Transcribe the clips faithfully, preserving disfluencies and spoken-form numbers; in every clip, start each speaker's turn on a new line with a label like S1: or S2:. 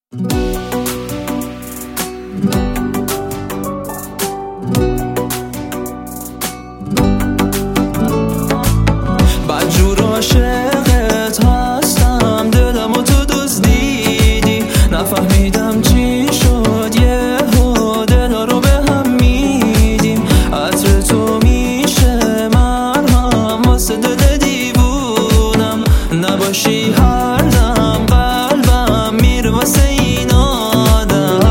S1: بدجور عاشقت هستم، دلمو تو دزدیدی، نفهمیدم چی شد یهو دلا رو به هم میدیم. عطر تو میشه مرهم واسه دل دیوونم، نباشی هر دم قلبم میره واسه این آدم.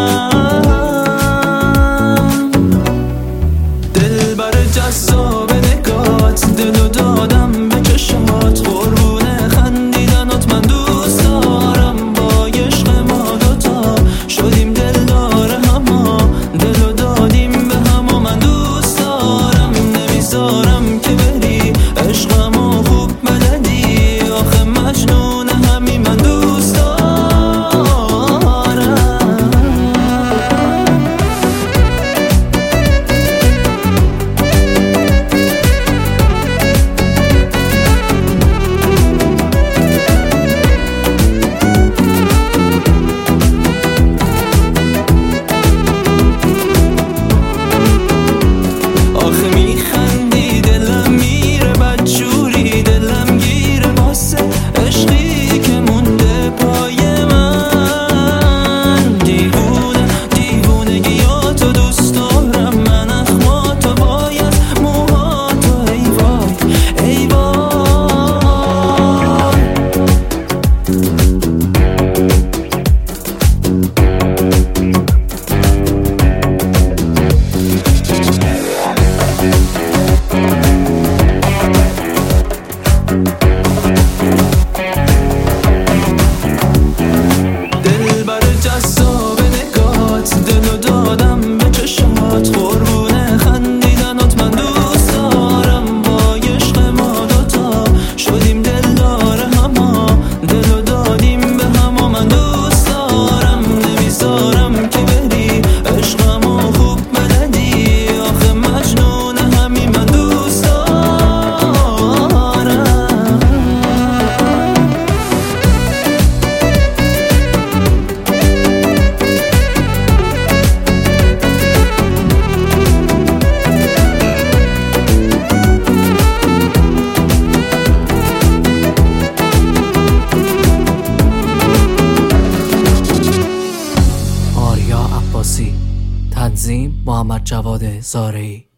S1: دل بر جذاب نگات، دلو دادم به چشات، قربونه خندیدنات من دوست دارم. با عشق ما دوتا شدیم دلدار هما، دلو دادیم به هما من دوست دارم. نمیذارم که بری عشقمو خوب بلدی، آخه مجنون همی من دوست دارم. آخه میخندی دلم میره بدجوری، دلم گیره واسه عشقی که مونده پای من. دیوونه دیوونگیاتو دوست دارم من، اخماتو باید موهاتو ای وای ای وای. دل بر جذاب نگات، دلو دادم به چشات، قربونه خندیدنات من دوست دارم. با عشق ما دوتا شدیم دلدار هما، دلو دادیم به هما من دوست دارم. نمیذارم که بری عشقمو خوب بلدی، آخه مجنون همی من دوست دارم.
S2: آریا عباسی، تنظیم محمد جواد زارعی.